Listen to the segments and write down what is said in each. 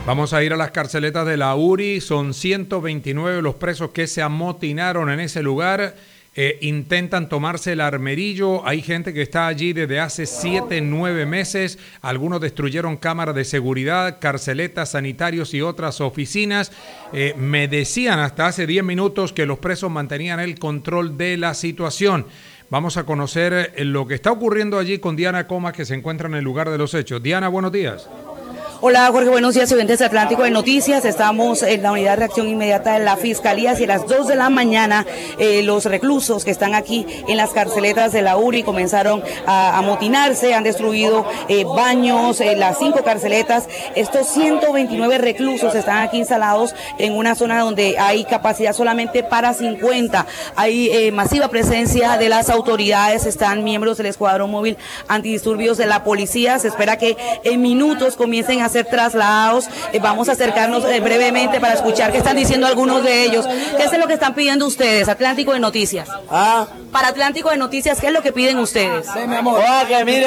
Vamos a ir a las carceletas de la URI. Son 129 los presos que se amotinaron en ese lugar. Intentan tomarse el armerillo. Hay gente que está allí desde hace 7, 9 meses. Algunos destruyeron cámaras de seguridad, carceletas, sanitarios y otras oficinas. Me decían hasta hace 10 minutos que los presos mantenían el control de la situación. Vamos a conocer lo que está ocurriendo allí con Diana Comas, que se encuentra en el lugar de los hechos. Diana, buenos días. Hola Jorge, buenos días, oyentes Atlántico de Noticias. Estamos en la unidad de reacción inmediata de la Fiscalía. Hacia las 2 de la mañana, los reclusos que están aquí en las carceletas de la URI comenzaron a amotinarse, han destruido baños, las 5 carceletas. Estos 129 reclusos están aquí instalados en una zona donde hay capacidad solamente para 50. Hay masiva presencia de las autoridades, están miembros del Escuadrón Móvil Antidisturbios de la Policía. Se espera que en minutos comiencen a ser trasladados. Vamos a acercarnos brevemente para escuchar qué están diciendo algunos de ellos. ¿Qué es lo que están pidiendo ustedes, Atlántico de Noticias? Para Atlántico de Noticias, ¿qué es lo que piden ustedes? Sí, mi amor. Que mire,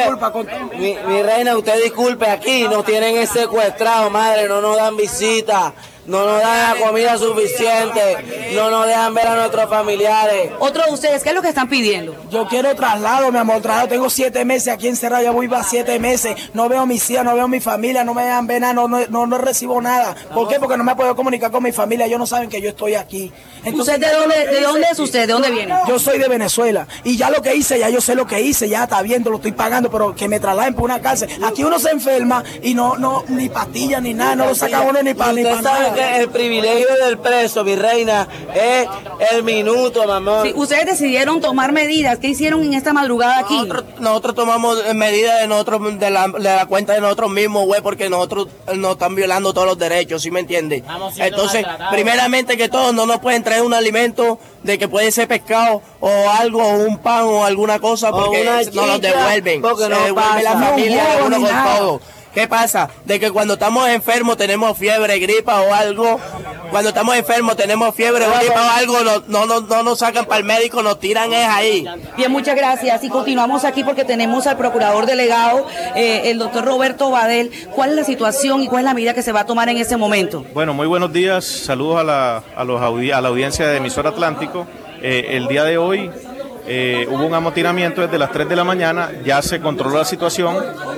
mi reina, usted disculpe, aquí nos tienen secuestrados, madre, no nos dan visita. No nos dan la comida suficiente, no nos dejan ver a nuestros familiares. Otro de ustedes, ¿qué es lo que están pidiendo? Yo quiero traslado, mi amor, traslado. Tengo 7 meses aquí encerrado, ya voy a 7 meses. No veo a mis hijas, no veo a mi familia, no me dejan ver nada, no recibo nada. ¿Por qué? Porque no me puedo comunicar con mi familia, ellos no saben que yo estoy aquí. Entonces, ¿de dónde es usted? ¿De dónde viene? Yo soy de Venezuela y ya lo que hice, ya yo sé lo que hice, ya está viendo, lo estoy pagando, pero que me trasladen por una cárcel. Aquí uno se enferma y no ni pastillas ni nada, no lo saca uno ni para nada. Que el privilegio del preso, mi reina, es el minuto, mamá. Sí, ustedes decidieron tomar medidas. ¿Qué hicieron en esta madrugada aquí? Nosotros tomamos medidas de nosotros, de la cuenta de nosotros mismos, güey, porque nosotros nos están violando todos los derechos, ¿sí me entiendes? Entonces, primeramente que todo, no nos pueden traer un alimento de que puede ser pescado o algo, o un pan o alguna cosa, porque no los devuelven. Porque no devuelve la familia, uno con todo. ¿Qué pasa? De que cuando estamos enfermos tenemos fiebre, gripa o algo. Cuando estamos enfermos tenemos fiebre, gripa o algo, no nos sacan para el médico, nos tiran es ahí. Bien, muchas gracias. Y continuamos aquí porque tenemos al procurador delegado, el doctor Roberto Badel. ¿Cuál es la situación y cuál es la medida que se va a tomar en este momento? Bueno, muy buenos días. Saludos a la audiencia de Emisora Atlántico. El día de hoy hubo un amotinamiento desde las 3 de la mañana. Ya se controló la situación.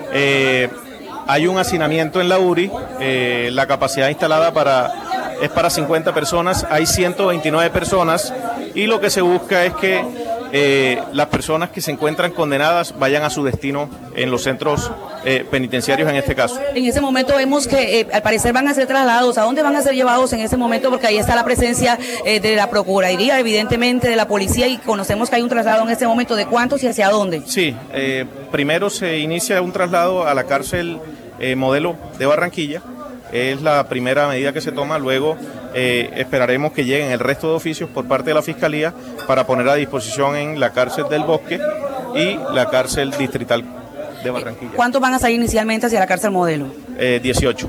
Hay un hacinamiento en la URI, la capacidad instalada es para 50 personas, hay 129 personas y lo que se busca es que las personas que se encuentran condenadas vayan a su destino en los centros penitenciarios en este caso. En ese momento vemos que al parecer van a ser trasladados. ¿A dónde van a ser llevados en ese momento? Porque ahí está la presencia de la Procuraduría, evidentemente de la policía, y conocemos que hay un traslado en este momento. ¿De cuántos y hacia dónde? Sí, primero se inicia un traslado a la cárcel modelo de Barranquilla. Es la primera medida que se toma. Luego esperaremos que lleguen el resto de oficios por parte de la Fiscalía para poner a disposición en la cárcel del Bosque y la cárcel distrital de Barranquilla. ¿Cuántos van a salir inicialmente hacia la cárcel modelo? 18.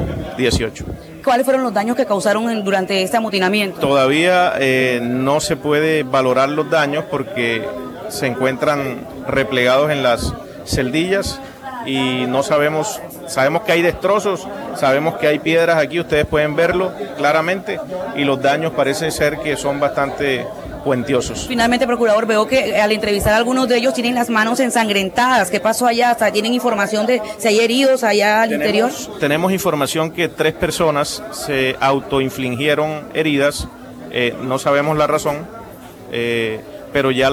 ¿Cuáles fueron los daños que causaron durante este amotinamiento? Todavía no se puede valorar los daños porque se encuentran replegados en las celdillas y no sabemos que hay destrozos, sabemos que hay piedras aquí, ustedes pueden verlo claramente, y los daños parece ser que son bastante cuantiosos. Finalmente, procurador, veo que al entrevistar a algunos de ellos tienen las manos ensangrentadas. ¿Qué pasó allá? Hasta ¿tienen información de si hay heridos allá al interior? Tenemos información que 3 personas se autoinfligieron heridas, no sabemos la razón, pero ya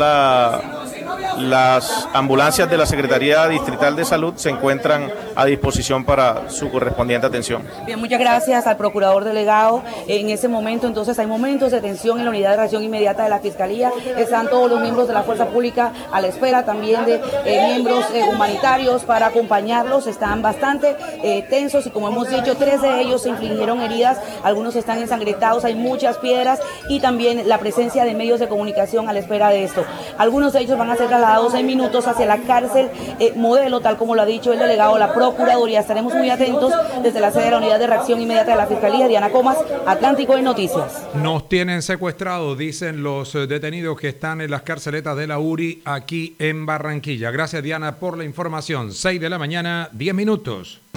las ambulancias de la Secretaría Distrital de Salud se encuentran a disposición para su correspondiente atención. Bien, muchas gracias al procurador delegado. En ese momento, entonces, hay momentos de tensión en la unidad de reacción inmediata de la Fiscalía. Están todos los miembros de la Fuerza Pública a la espera, también de miembros humanitarios para acompañarlos. Están bastante tensos y, como hemos dicho, 3 de ellos se infligieron heridas, algunos están ensangrentados, hay muchas piedras y también la presencia de medios de comunicación a la espera de esto. Algunos de ellos van a ser trasladados en minutos hacia la cárcel modelo, tal como lo ha dicho el delegado de la Procuraduría. Estaremos muy atentos desde la sede de la Unidad de Reacción Inmediata de la Fiscalía. Diana Comas, Atlántico de Noticias. Nos tienen secuestrados, dicen los detenidos que están en las carceletas de la URI aquí en Barranquilla. Gracias, Diana, por la información. 6 de la mañana, 10 minutos.